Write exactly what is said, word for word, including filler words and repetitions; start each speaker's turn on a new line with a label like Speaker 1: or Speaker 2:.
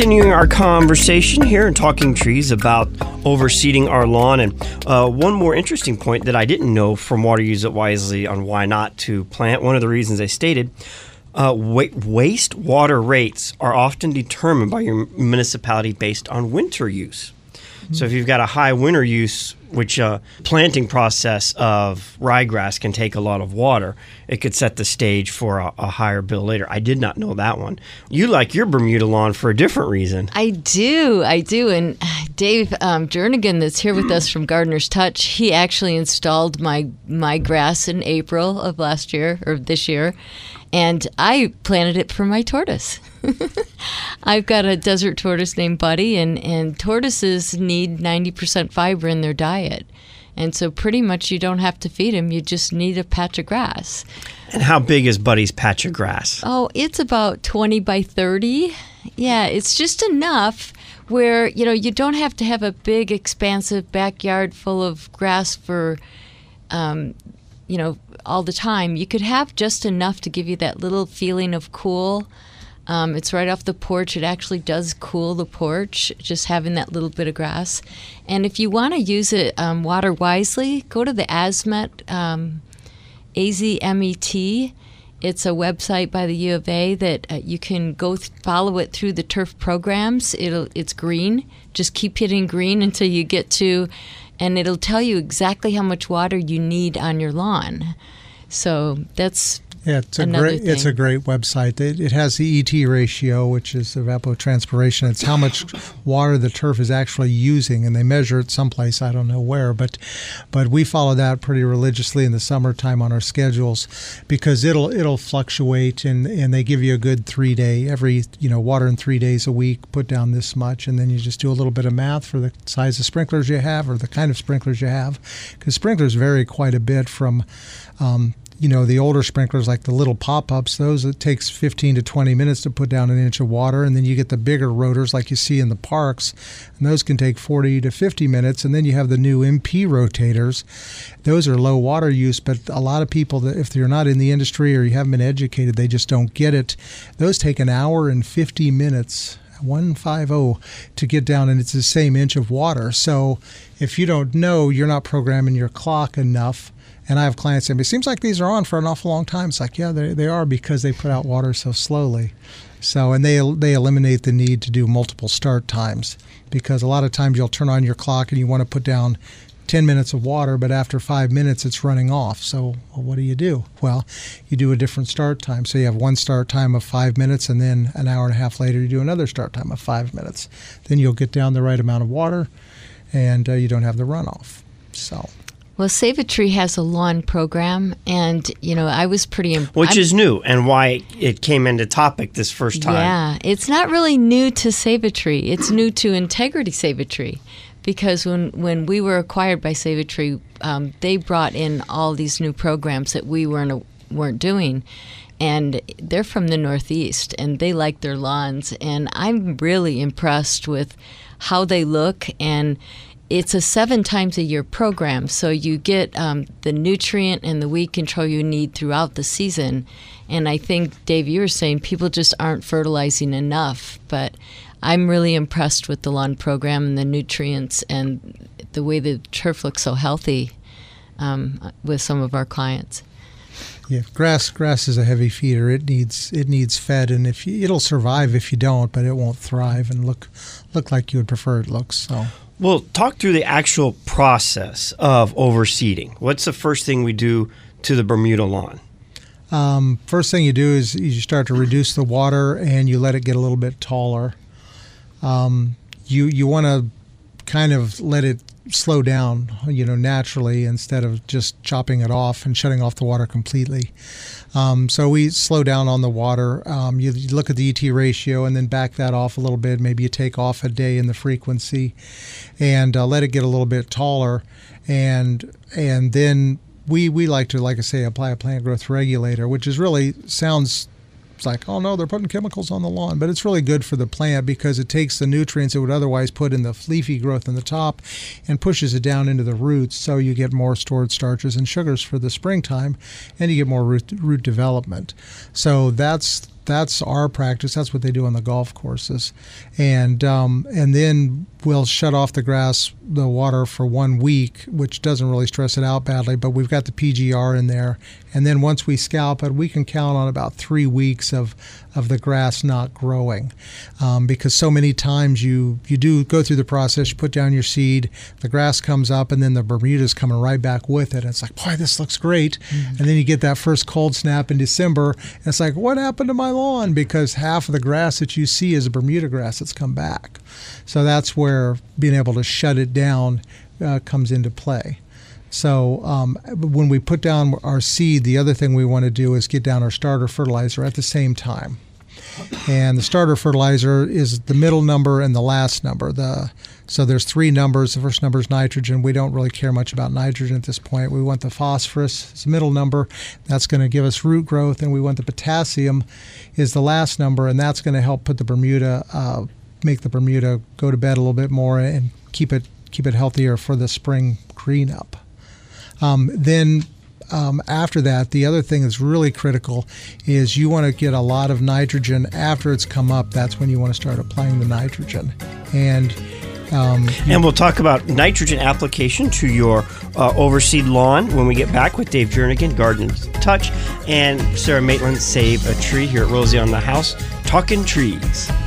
Speaker 1: continuing our conversation here and talking trees about overseeding our lawn. And uh, one more interesting point that I didn't know from Water Use It Wisely on why not to plant, one of the reasons they stated, uh, wa- wastewater rates are often determined by your municipality based on winter use. Mm-hmm. So if you've got a high winter use, which uh, planting process of ryegrass can take a lot of water, it could set the stage for a, a higher bill later. I did not know that one. You like your Bermuda lawn for a different reason.
Speaker 2: I do, I do. And Dave um, Jernigan, that's here with us from Gardener's Touch, he actually installed my my grass in April of last year, or this year, and I planted it for my tortoise. I've got a desert tortoise named Buddy, and, and tortoises need ninety percent fiber in their diet. And so pretty much you don't have to feed him. You just need a patch of grass.
Speaker 1: And how big is Buddy's patch of grass?
Speaker 2: Oh, it's about twenty by thirty. Yeah, it's just enough where, you know, you don't have to have a big, expansive backyard full of grass for, um, you know, all the time. You could have just enough to give you that little feeling of cool. Um, it's right off the porch. It actually does cool the porch, just having that little bit of grass. And if you want to use it um, water wisely, go to the Azmet, um, A Z M E T. It's a website by the U of A that uh, you can go th- follow it through the turf programs. It'll It's green. Just keep hitting green until you get to, and it'll tell you exactly how much water you need on your lawn. So that's
Speaker 3: Yeah, it's a
Speaker 2: Another
Speaker 3: great
Speaker 2: thing.
Speaker 3: it's a great website. It, it has the E T ratio, which is evapotranspiration. It's how much water the turf is actually using, and they measure it someplace, I don't know where, but but we follow that pretty religiously in the summertime on our schedules because it'll it'll fluctuate, and, and they give you a good three day every you know water in three days a week. Put down this much, and then you just do a little bit of math for the size of sprinklers you have or the kind of sprinklers you have, because sprinklers vary quite a bit from. Um, You know, the older sprinklers like the little pop-ups, those it takes fifteen to twenty minutes to put down an inch of water. And then you get the bigger rotors like you see in the parks, and those can take forty to fifty minutes. And then you have the new M P rotators. Those are low water use, but a lot of people, that if you're not in the industry or you haven't been educated, they just don't get it. Those take an hour and fifty minutes. one fifty to get down, and it's the same inch of water. So if you don't know, you're not programming your clock enough. And I have clients say, it seems like these are on for an awful long time. It's like, yeah, they they are, because they put out water so slowly. So, and they they eliminate the need to do multiple start times, because a lot of times you'll turn on your clock and you want to put down ten minutes of water, but after five minutes it's running off. So well, what do you do? Well, you do a different start time. So you have one start time of five minutes, and then an hour and a half later you do another start time of five minutes. Then you'll get down the right amount of water, and uh, you don't have the runoff. So.
Speaker 2: Well, Save a Tree has a lawn program, and, you know, I was pretty impressed.
Speaker 1: Which is new, and why it came into topic this first time.
Speaker 2: Yeah, it's not really new to Save a Tree. It's new to Integrity Save a Tree, because when, when we were acquired by Save a Tree, um, they brought in all these new programs that we weren't weren't doing. And they're from the Northeast, and they like their lawns. And I'm really impressed with how they look, and it's a seven times a year program, so you get um, the nutrient and the weed control you need throughout the season. And I think, Dave, you were saying people just aren't fertilizing enough, but I'm really impressed with the lawn program and the nutrients and the way the turf looks so healthy um, with some of our clients.
Speaker 3: Yeah, grass grass is a heavy feeder. It needs it needs fed, and if you, it'll survive if you don't, but it won't thrive and look look like you would prefer it looks. So.
Speaker 1: Well, talk through the actual process of overseeding. What's the first thing we do to the Bermuda lawn?
Speaker 3: Um, first thing you do is you start to reduce the water, and you let it get a little bit taller. Um, you you want to kind of let it slow down, you know, naturally, instead of just chopping it off and shutting off the water completely. Um, so we slow down on the water. Um, you, you look at the E T ratio and then back that off a little bit. Maybe you take off a day in the frequency, and uh, let it get a little bit taller. And and then we we like to, like I say, apply a plant growth regulator, which is really sounds like, oh no, they're putting chemicals on the lawn, but it's really good for the plant because it takes the nutrients it would otherwise put in the leafy growth in the top and pushes it down into the roots, so you get more stored starches and sugars for the springtime, and you get more root, root development. So that's that's our practice. That's what they do on the golf courses, and um, and then we'll shut off the grass, the water for one week, which doesn't really stress it out badly. But we've got the P G R in there, and then once we scalp it, we can count on about three weeks of of the grass not growing, um, because so many times you you do go through the process, you put down your seed, the grass comes up, and then the Bermuda's coming right back with it. And it's like, boy, this looks great, mm-hmm. and then you get that first cold snap in December, and it's like, what happened to my lawn? Because half of the grass that you see is a Bermuda grass that's come back. So that's where being able to shut it down uh, comes into play. So um, when we put down our seed, the other thing we want to do is get down our starter fertilizer at the same time. And the starter fertilizer is the middle number and the last number. The So there's three numbers. The first number is nitrogen. We don't really care much about nitrogen at this point. We want the phosphorus as the middle number. That's going to give us root growth. And we want the potassium is the last number, and that's going to help put the Bermuda, uh, make the Bermuda go to bed a little bit more and keep it keep it healthier for the spring green up. Um, then um, after that, the other thing that's really critical is you want to get a lot of nitrogen after it's come up. That's when you want to start applying the nitrogen. And um,
Speaker 1: and we'll talk about nitrogen application to your uh, overseed lawn when we get back with Dave Jernigan, Garden Touch, and Sarah Maitland, Save a Tree here at Rosie on the House, talking trees.